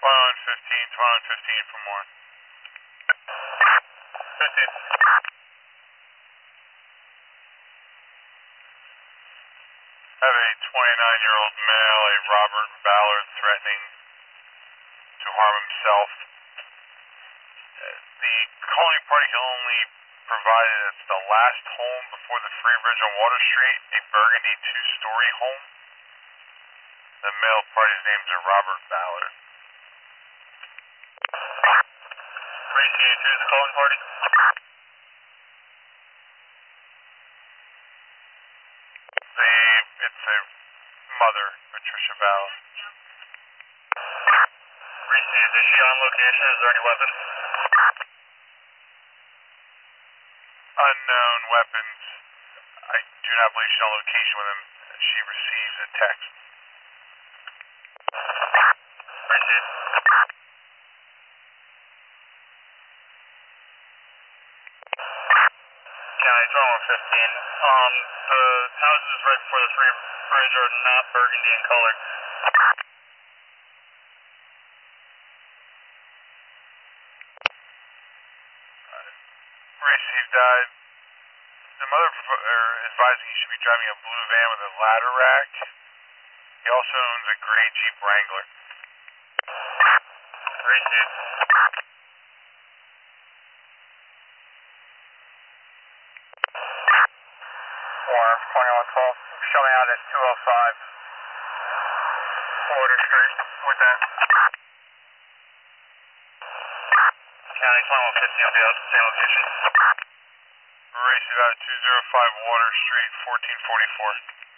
2115 for more. 15. I have a 29-year-old male, a Robert Ballard, threatening to harm himself. The calling party can only provide it's the last home before the Free Bridge on Water Street, a burgundy two-story home. The male party's names are Robert Ballard. Racing to the calling party. It's a mother, Patricia Ballard. Received. Is she on location? Is there any weapons? Unknown weapons. I do not believe she's on location with him. She receives a text. Received. County 2115. The houses right before the Free Bridge are not burgundy in color. Received. The mother advising he should be driving a blue van with a ladder rack. He also owns a gray Jeep Wrangler. Received. Warm 2112. Showing out at 205 Water Street with that. County 2115 will be out at the same location. Racing out at 205 Water Street, 1444.